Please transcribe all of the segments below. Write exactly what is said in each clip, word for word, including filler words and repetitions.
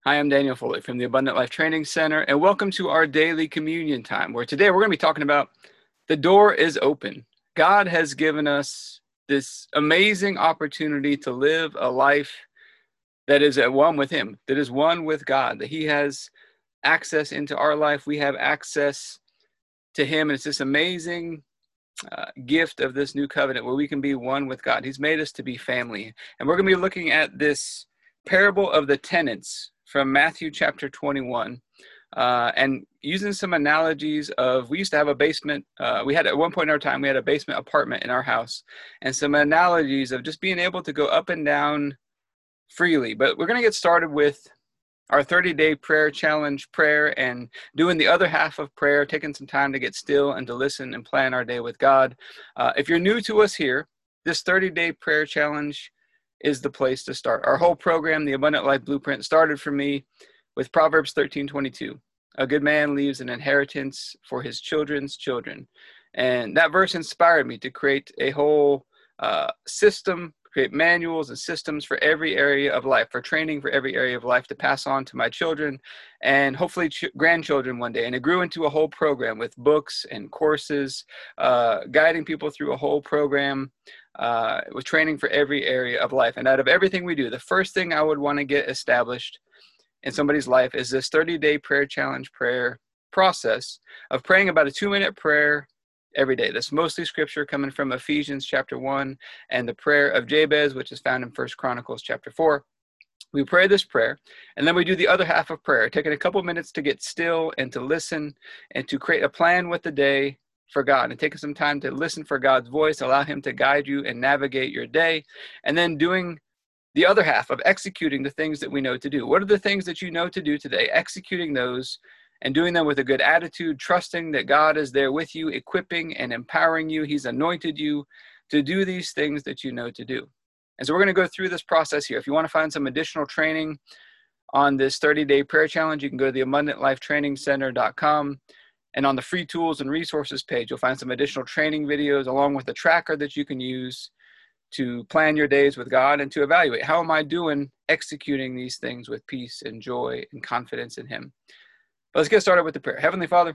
Hi, I'm Daniel Foley from the Abundant Life Training Center, and welcome to our daily communion time, where today we're going to be talking about the door is open. God has given us this amazing opportunity to live a life that is at one with Him, that is one with God, that He has access into our life. We have access to Him, and it's this amazing uh, gift of this new covenant where we can be one with God. He's made us to be family, and we're going to be looking at this parable of the tenants from Matthew chapter twenty-one, uh, and using some analogies of, we used to have a basement. Uh, we had, at one point in our time, we had a basement apartment in our house, and some analogies of just being able to go up and down freely. But we're going to get started with our thirty-day prayer challenge prayer and doing the other half of prayer, taking some time to get still and to listen and plan our day with God. Uh, if you're new to us here, this thirty-day prayer challenge is the place to start. Our whole program, the Abundant Life Blueprint, started for me with Proverbs thirteen twenty-two. A good man leaves an inheritance for his children's children. And that verse inspired me to create a whole uh, system, create manuals and systems for every area of life, for training for every area of life to pass on to my children and hopefully ch- grandchildren one day. And it grew into a whole program with books and courses, uh, guiding people through a whole program uh, with training for every area of life. And out of everything we do, the first thing I would want to get established in somebody's life is this thirty-day prayer challenge prayer process of praying about a two-minute prayer every day. That's mostly scripture coming from Ephesians chapter one and the prayer of Jabez, which is found in First Chronicles chapter four. We pray this prayer, and then we do the other half of prayer, taking a couple minutes to get still and to listen and to create a plan with the day for God, and taking some time to listen for God's voice, allow Him to guide you and navigate your day, and then doing the other half of executing the things that we know to do. What are the things that you know to do today? Executing those and doing them with a good attitude, trusting that God is there with you, equipping and empowering you. He's anointed you to do these things that you know to do. And so we're going to go through this process here. If you want to find some additional training on this thirty-day prayer challenge, you can go to the abundant life training center dot com. And on the free tools and resources page, you'll find some additional training videos along with a tracker that you can use to plan your days with God and to evaluate, how am I doing executing these things with peace and joy and confidence in Him? But let's get started with the prayer. Heavenly Father,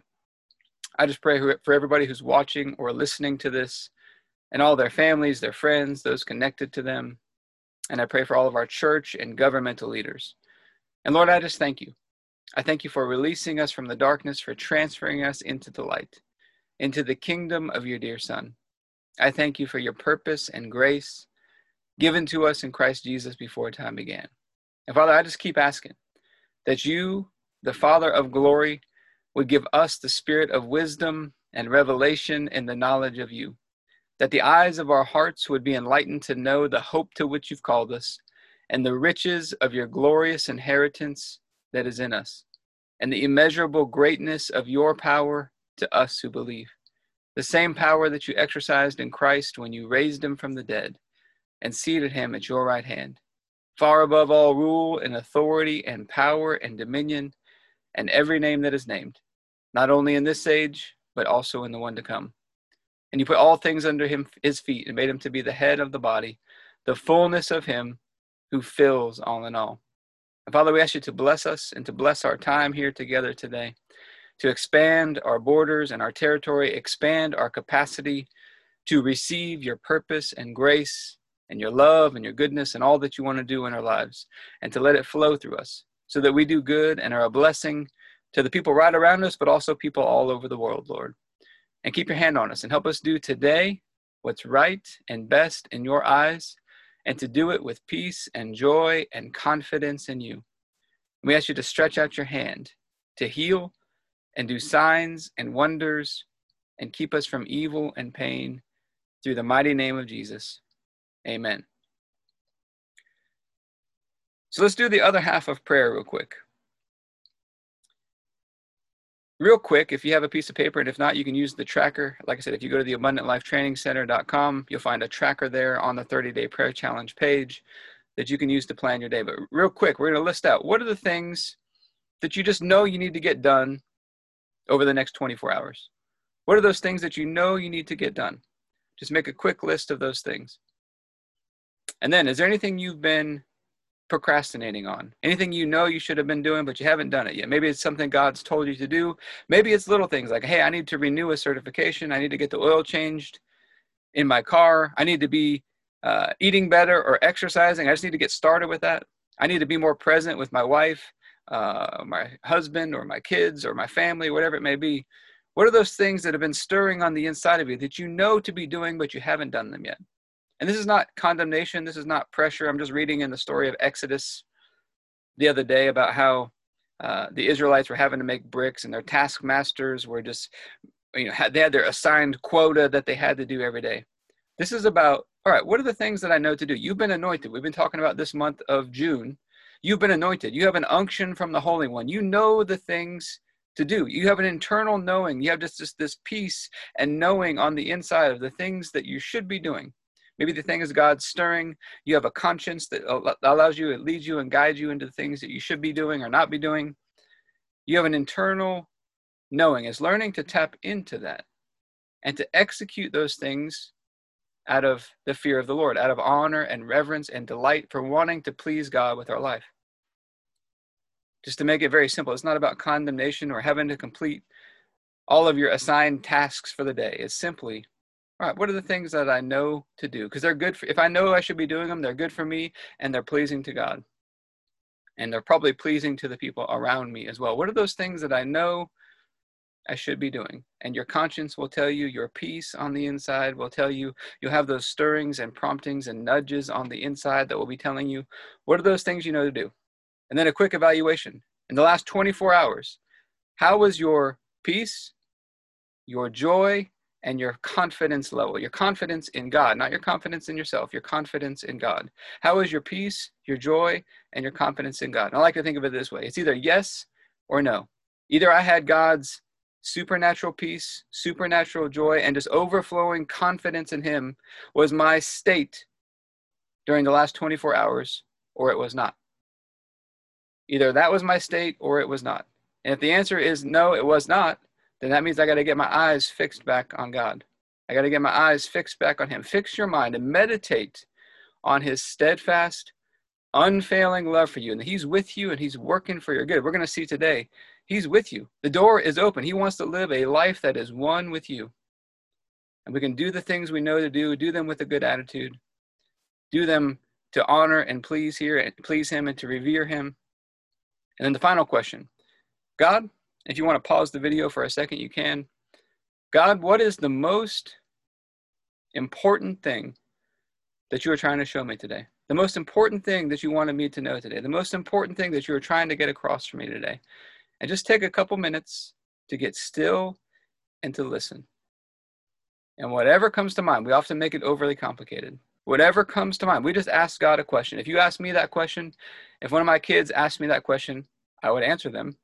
I just pray for everybody who's watching or listening to this and all their families, their friends, those connected to them. And I pray for all of our church and governmental leaders. And Lord, I just thank you. I thank you for releasing us from the darkness, for transferring us into the light, into the kingdom of your dear Son. I thank you for your purpose and grace given to us in Christ Jesus before time began. And Father, I just keep asking that you, the Father of glory, would give us the spirit of wisdom and revelation in the knowledge of you, that the eyes of our hearts would be enlightened to know the hope to which you've called us and the riches of your glorious inheritance that is in us, and the immeasurable greatness of your power to us who believe. The same power that you exercised in Christ when you raised him from the dead and seated him at your right hand, far above all rule and authority and power and dominion and every name that is named, not only in this age, but also in the one to come. And you put all things under him, his feet, and made him to be the head of the body, the fullness of him who fills all in all. And Father, we ask you to bless us and to bless our time here together today, to expand our borders and our territory, expand our capacity to receive your purpose and grace and your love and your goodness and all that you want to do in our lives, and to let it flow through us so that we do good and are a blessing to the people right around us, but also people all over the world, Lord. And keep your hand on us and help us do today what's right and best in your eyes, and to do it with peace and joy and confidence in you. And we ask you to stretch out your hand to heal and do signs and wonders and keep us from evil and pain through the mighty name of Jesus. Amen. So let's do the other half of prayer real quick. Real quick, if you have a piece of paper, and if not, you can use the tracker. Like I said, if you go to the abundant life training center dot com, you'll find a tracker there on the thirty-day prayer challenge page that you can use to plan your day. But real quick, we're going to list out what are the things that you just know you need to get done over the next twenty-four hours. What are those things that you know you need to get done? Just make a quick list of those things. And then, is there anything you've been procrastinating on? Anything you know you should have been doing, but you haven't done it yet? Maybe it's something God's told you to do. Maybe it's little things like, hey, I need to renew a certification. I need to get the oil changed in my car. I need to be uh, eating better or exercising. I just need to get started with that. I need to be more present with my wife, uh, my husband, or my kids, or my family, whatever it may be. What are those things that have been stirring on the inside of you that you know to be doing, but you haven't done them yet? And this is not condemnation. This is not pressure. I'm just reading in the story of Exodus the other day about how uh, the Israelites were having to make bricks, and their taskmasters were just, you know, had, they had their assigned quota that they had to do every day. This is about, all right, what are the things that I know to do? You've been anointed. We've been talking about this month of June. You've been anointed. You have an unction from the Holy One. You know the things to do. You have an internal knowing. You have just this, this peace and knowing on the inside of the things that you should be doing. Maybe the thing is God's stirring. You have a conscience that allows you, it leads you and guides you into the things that you should be doing or not be doing. You have an internal knowing. It's learning to tap into that and to execute those things out of the fear of the Lord, out of honor and reverence and delight for wanting to please God with our life. Just to make it very simple, it's not about condemnation or having to complete all of your assigned tasks for the day. It's simply, all right, what are the things that I know to do? Because they're good for, if I know I should be doing them, they're good for me and they're pleasing to God. And they're probably pleasing to the people around me as well. What are those things that I know I should be doing? And your conscience will tell you, your peace on the inside will tell you, you'll have those stirrings and promptings and nudges on the inside that will be telling you, what are those things you know to do? And then a quick evaluation. In the last twenty-four hours, how was your peace, your joy, and your confidence level? Your confidence in God, not your confidence in yourself, your confidence in God. How is your peace, your joy, and your confidence in God? And I like to think of it this way. It's either yes or no. Either I had God's supernatural peace, supernatural joy, and just overflowing confidence in him was my state during the last twenty-four hours, or it was not. Either that was my state or it was not. And if the answer is no, it was not, then that means I got to get my eyes fixed back on God. I got to get my eyes fixed back on him. Fix your mind and meditate on his steadfast, unfailing love for you. And he's with you and he's working for your good. We're going to see today, he's with you. The door is open. He wants to live a life that is one with you. And we can do the things we know to do, do them with a good attitude, do them to honor and please here and please him and to revere him. And then the final question, God, if you want to pause the video for a second, you can. God, what is the most important thing that you are trying to show me today? The most important thing that you wanted me to know today? The most important thing that you are trying to get across for me today? And just take a couple minutes to get still and to listen. And whatever comes to mind, we often make it overly complicated. Whatever comes to mind, we just ask God a question. If you ask me that question, if one of my kids asked me that question, I would answer them.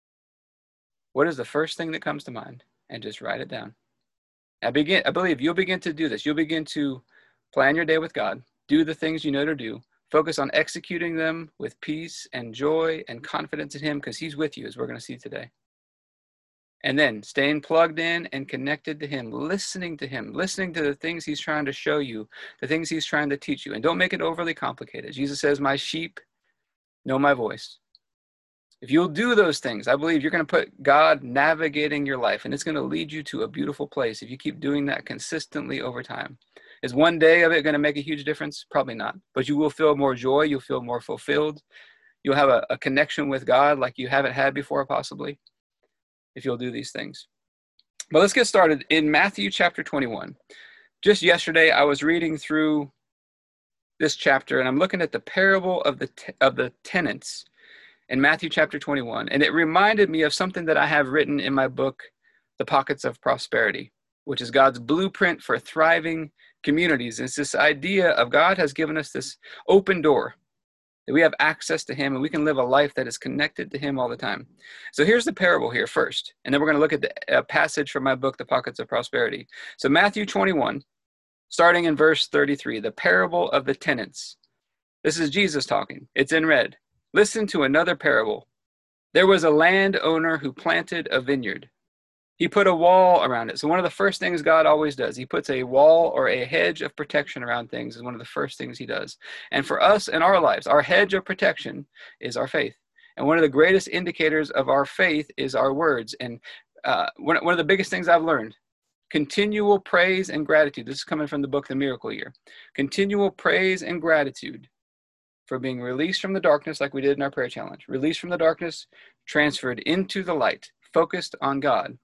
What is the first thing that comes to mind? And just write it down. I begin. I believe you'll begin to do this. You'll begin to plan your day with God. Do the things you know to do. Focus on executing them with peace and joy and confidence in him because he's with you, as we're going to see today. And then staying plugged in and connected to him, listening to him, listening to the things he's trying to show you, the things he's trying to teach you. And don't make it overly complicated. Jesus says, my sheep know my voice. If you'll do those things, I believe you're going to put God navigating your life, and it's going to lead you to a beautiful place if you keep doing that consistently over time. Is one day of it going to make a huge difference? Probably not. But you will feel more joy. You'll feel more fulfilled. You'll have a, a connection with God like you haven't had before, possibly, if you'll do these things. But let's get started in Matthew chapter twenty-one. Just yesterday, I was reading through this chapter, and I'm looking at the parable of the te- of the tenants in Matthew chapter twenty-one, and it reminded me of something that I have written in my book, The Pockets of Prosperity, which is God's blueprint for thriving communities. It's this idea of God has given us this open door, that we have access to him and we can live a life that is connected to him all the time. So here's the parable here first, and then we're going to look at the uh, passage from my book, The Pockets of Prosperity. So Matthew twenty-one, starting in verse thirty-three, the parable of the tenants. This is Jesus talking. It's in red. Listen to another parable. There was a landowner who planted a vineyard. He put a wall around it. So one of the first things God always does, he puts a wall or a hedge of protection around things is one of the first things he does. And for us in our lives, our hedge of protection is our faith. And one of the greatest indicators of our faith is our words. And uh, one, one of the biggest things I've learned, continual praise and gratitude. This is coming from the book, The Miracle Year. Continual praise and gratitude for being released from the darkness like we did in our prayer challenge. Released from the darkness, transferred into the light, focused on God.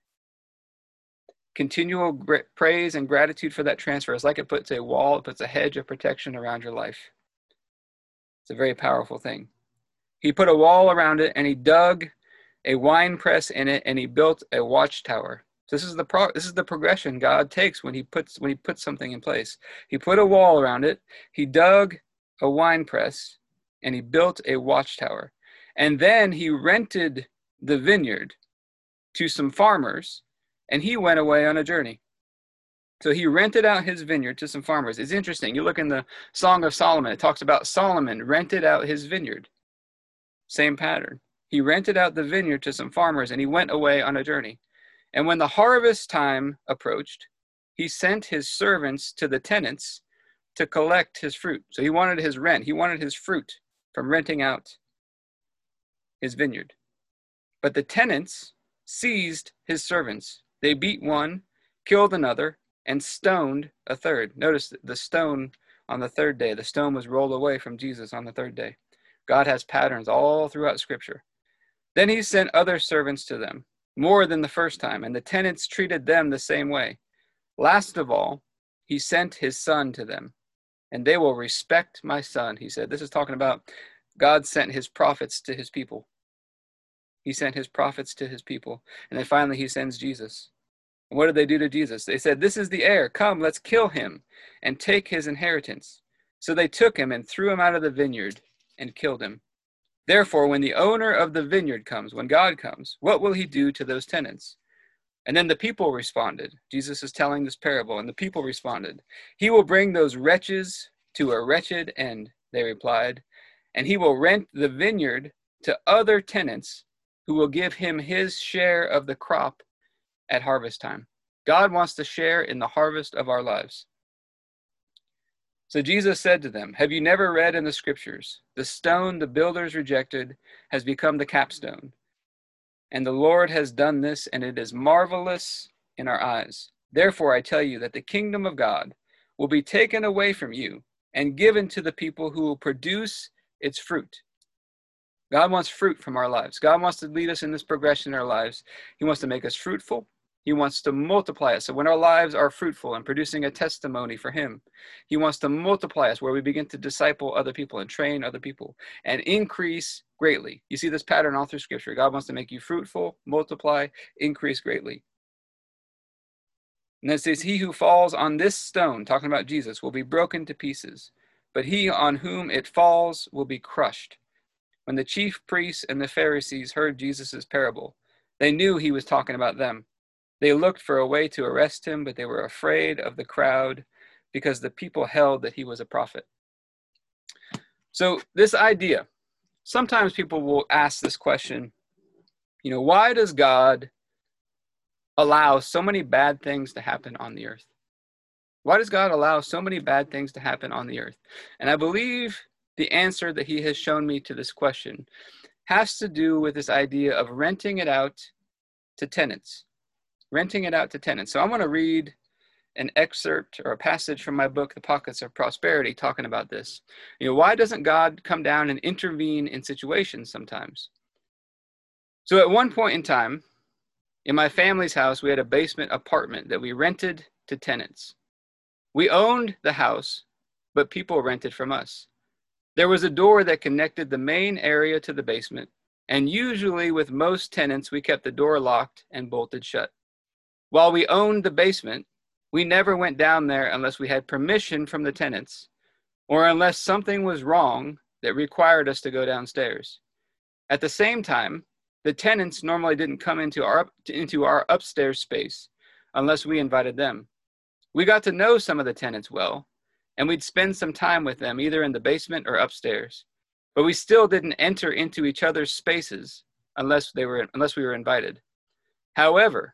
Continual gra- praise and gratitude for that transfer is like it puts a wall, it puts a hedge of protection around your life. It's a very powerful thing. He put a wall around it, and he dug a wine press in it, and he built a watchtower. This is the pro- this is the progression God takes when he puts when he puts something in place. He put a wall around it, he dug a wine press, and he built a watchtower. And then he rented the vineyard to some farmers, and he went away on a journey. So he rented out his vineyard to some farmers. It's interesting. You look in the Song of Solomon, it talks about Solomon rented out his vineyard. Same pattern. He rented out the vineyard to some farmers, and he went away on a journey. And when the harvest time approached, he sent his servants to the tenants to collect his fruit. So he wanted his rent. He wanted his fruit from renting out his vineyard. But the tenants seized his servants. They beat one, killed another, and stoned a third. Notice the stone on the third day. The stone was rolled away from Jesus on the third day. God has patterns all throughout Scripture. Then he sent other servants to them, more than the first time, and the tenants treated them the same way. Last of all, he sent his son to them, and they will respect my son, he said. This is talking about God sent his prophets to his people. He sent his prophets to his people. And then finally he sends Jesus. And what did they do to Jesus? They said, this is the heir. Come, let's kill him and take his inheritance. So they took him and threw him out of the vineyard and killed him. Therefore, when the owner of the vineyard comes, when God comes, what will he do to those tenants? And then the people responded. Jesus is telling this parable, and the people responded. He will bring those wretches to a wretched end, they replied, and he will rent the vineyard to other tenants who will give him his share of the crop at harvest time. God wants to share in the harvest of our lives. So Jesus said to them, have you never read in the scriptures, the stone the builders rejected has become the capstone, and the Lord has done this, and it is marvelous in our eyes. Therefore I tell you that the kingdom of God will be taken away from you and given to the people who will produce its fruit. God wants fruit from our lives. God wants to lead us in this progression in our lives. He wants to make us fruitful. He wants to multiply us. So when our lives are fruitful and producing a testimony for him, he wants to multiply us where we begin to disciple other people and train other people and increase greatly. You see this pattern all through Scripture. God wants to make you fruitful, multiply, increase greatly. And it says, he who falls on this stone, talking about Jesus, will be broken to pieces, but he on whom it falls will be crushed. When the chief priests and the Pharisees heard Jesus' parable, they knew he was talking about them. They looked for a way to arrest him, but they were afraid of the crowd because the people held that he was a prophet. So this idea, sometimes people will ask this question, you know, why does God allow so many bad things to happen on the earth? Why does God allow so many bad things to happen on the earth? And I believe the answer that he has shown me to this question has to do with this idea of renting it out to tenants. Renting it out to tenants. So I'm going to read an excerpt or a passage from my book, The Pockets of Prosperity, talking about this. You know, why doesn't God come down and intervene in situations sometimes? So at one point in time, in my family's house, we had a basement apartment that we rented to tenants. We owned the house, but people rented from us. There was a door that connected the main area to the basement, and usually with most tenants, we kept the door locked and bolted shut. While we owned the basement, we never went down there unless we had permission from the tenants, or unless something was wrong that required us to go downstairs. At the same time, the tenants normally didn't come into our, into our upstairs space unless we invited them. We got to know some of the tenants well, and we'd spend some time with them either in the basement or upstairs, but we still didn't enter into each other's spaces unless they were unless we were invited. However,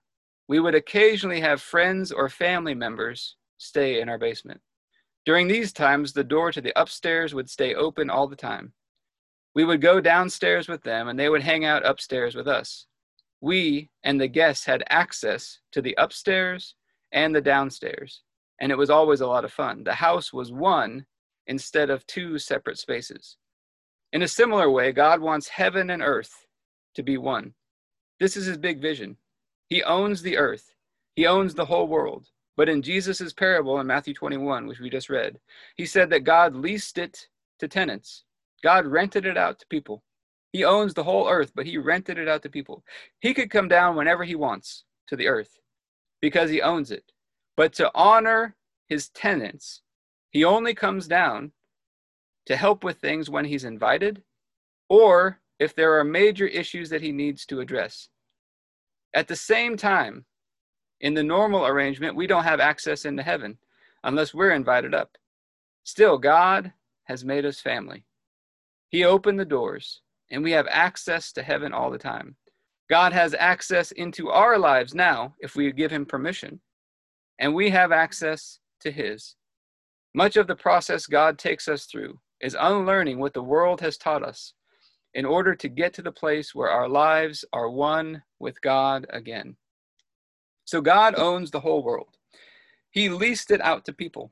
We would occasionally have friends or family members stay in our basement. During these times, the door to the upstairs would stay open all the time. We would go downstairs with them, and they would hang out upstairs with us. We and the guests had access to the upstairs and the downstairs, and it was always a lot of fun. The house was one instead of two separate spaces. In a similar way, God wants heaven and earth to be one. This is his big vision. He owns the earth. He owns the whole world. But in Jesus' parable in Matthew twenty-one, which we just read, he said that God leased it to tenants. God rented it out to people. He owns the whole earth, but he rented it out to people. He could come down whenever he wants to the earth because he owns it. But to honor his tenants, he only comes down to help with things when he's invited or if there are major issues that he needs to address. At the same time, in the normal arrangement, we don't have access into heaven unless we're invited up. Still, God has made us family. He opened the doors, and we have access to heaven all the time. God has access into our lives now if we give him permission, and we have access to his. Much of the process God takes us through is unlearning what the world has taught us in order to get to the place where our lives are one with God again. So God owns the whole world. He leased it out to people.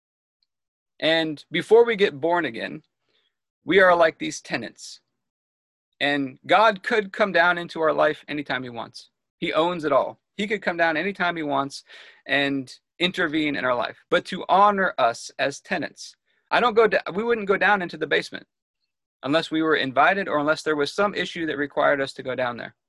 And before we get born again, we are like these tenants. And God could come down into our life anytime he wants. He owns it all. He could come down anytime he wants and intervene in our life. But to honor us as tenants, I don't go. Da- we wouldn't go down into the basement unless we were invited or unless there was some issue that required us to go down there.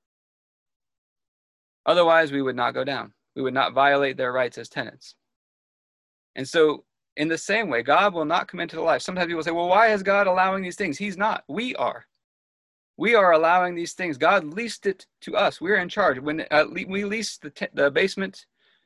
Otherwise, we would not go down. We would not violate their rights as tenants. And so, in the same way, God will not come into the life. Sometimes people say, well, why is God allowing these things? He's not. We are. We are allowing these things. God leased it to us. We're in charge. When uh, we lease the, te- the basement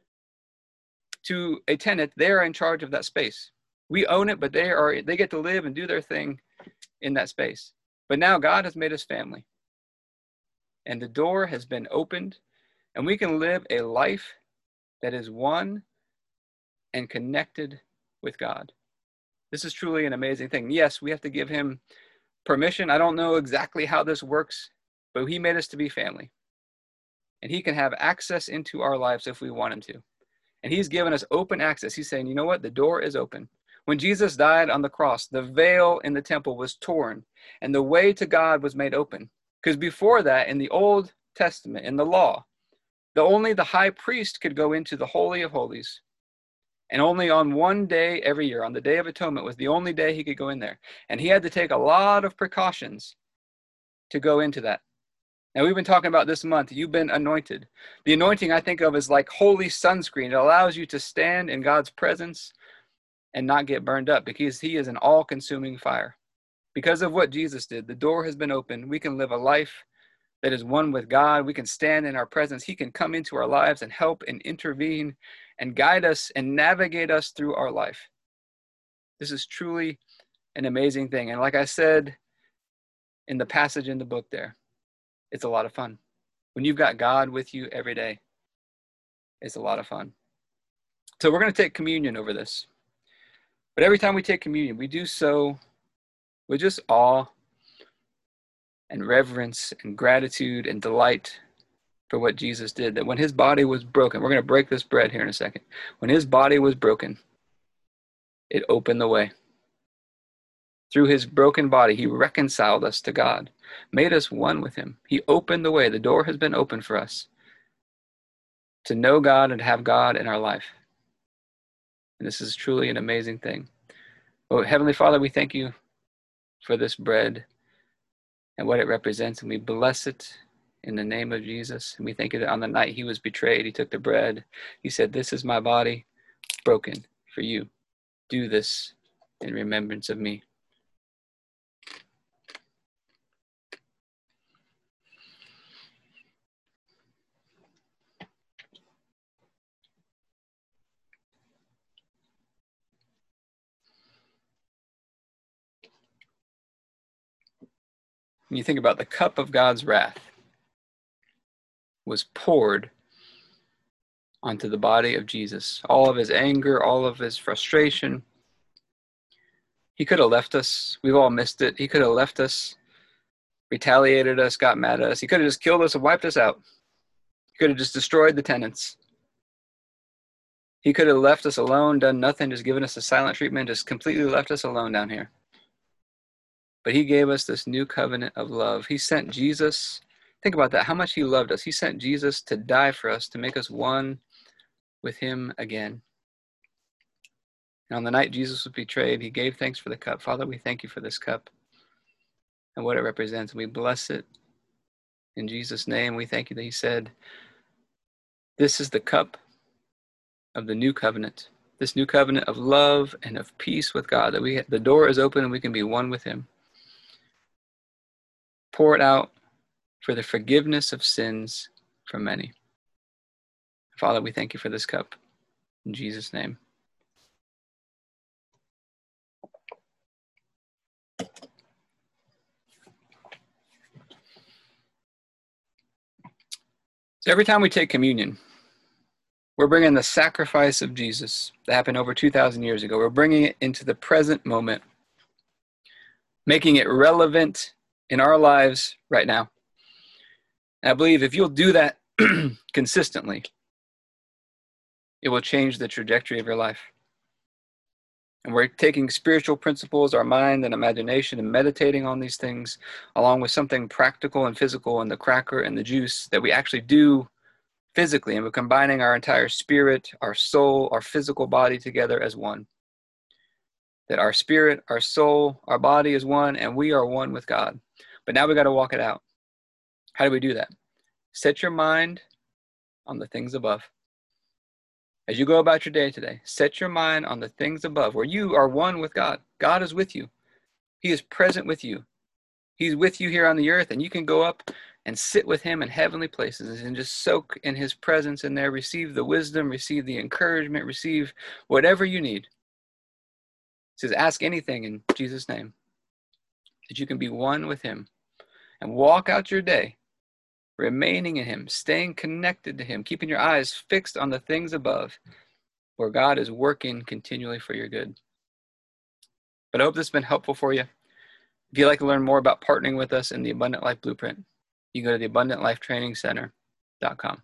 to a tenant, they are in charge of that space. We own it, but they are they get to live and do their thing in that space. But now God has made us family. And the door has been opened, and we can live a life that is one and connected with God. This is truly an amazing thing. Yes, we have to give him permission. I don't know exactly how this works, but he made us to be family. And he can have access into our lives if we want him to. And he's given us open access. He's saying, you know what? The door is open. When Jesus died on the cross, the veil in the temple was torn and the way to God was made open. Because before that, in the Old Testament, in the law, the only the high priest could go into the Holy of Holies. And only on one day every year, on the Day of Atonement, was the only day he could go in there. And he had to take a lot of precautions to go into that. Now, we've been talking about this month, you've been anointed. The anointing I think of as like holy sunscreen. It allows you to stand in God's presence and not get burned up because he is an all-consuming fire. Because of what Jesus did, the door has been opened. We can live a life that is one with God. We can stand in our presence. He can come into our lives and help and intervene and guide us and navigate us through our life. This is truly an amazing thing. And like I said in the passage in the book there, it's a lot of fun. When you've got God with you every day, it's a lot of fun. So we're going to take communion over this. But every time we take communion, we do so with just awe and reverence and gratitude and delight for what Jesus did. That when his body was broken, we're going to break this bread here in a second. When his body was broken, it opened the way. Through his broken body, he reconciled us to God, made us one with him. He opened the way. The door has been opened for us to know God and have God in our life. And this is truly an amazing thing. Oh, Heavenly Father, we thank you for this bread and what it represents, and we bless it in the name of Jesus. And we thank you that on the night he was betrayed, he took the bread. He said, this is my body broken for you. Do this in remembrance of me. When you think about the cup of God's wrath was poured onto the body of Jesus. All of his anger, all of his frustration. He could have left us. We've all missed it. He could have left us, retaliated us, got mad at us. He could have just killed us and wiped us out. He could have just destroyed the tenants. He could have left us alone, done nothing, just given us a silent treatment, just completely left us alone down here. But he gave us this new covenant of love. He sent Jesus. Think about that, how much he loved us. He sent Jesus to die for us, to make us one with him again. And on the night Jesus was betrayed, he gave thanks for the cup. Father, we thank you for this cup and what it represents. And we bless it in Jesus' name. We thank you that he said, this is the cup of the new covenant, this new covenant of love and of peace with God, that we the door is open and we can be one with him. Pour it out for the forgiveness of sins for many. Father, we thank you for this cup. In Jesus' name. So every time we take communion, we're bringing the sacrifice of Jesus that happened over two thousand years ago. We're bringing it into the present moment, making it relevant in our lives right now. And I believe if you'll do that consistently, it will change the trajectory of your life. And we're taking spiritual principles, our mind and imagination, and meditating on these things, along with something practical and physical in the cracker and the juice that we actually do physically. And we're combining our entire spirit, our soul, our physical body together as one. That our spirit, our soul, our body is one, and we are one with God. But now we got to walk it out. How do we do that? Set your mind on the things above. As you go about your day today, set your mind on the things above, where you are one with God. God is with you. He is present with you. He's with you here on the earth, and you can go up and sit with him in heavenly places and just soak in his presence in there, receive the wisdom, receive the encouragement, receive whatever you need. It says, ask anything in Jesus' name, that you can be one with him and walk out your day remaining in him, staying connected to him, keeping your eyes fixed on the things above, where God is working continually for your good. But I hope this has been helpful for you. If you'd like to learn more about partnering with us in the Abundant Life Blueprint, you can go to the abundant life training center dot com.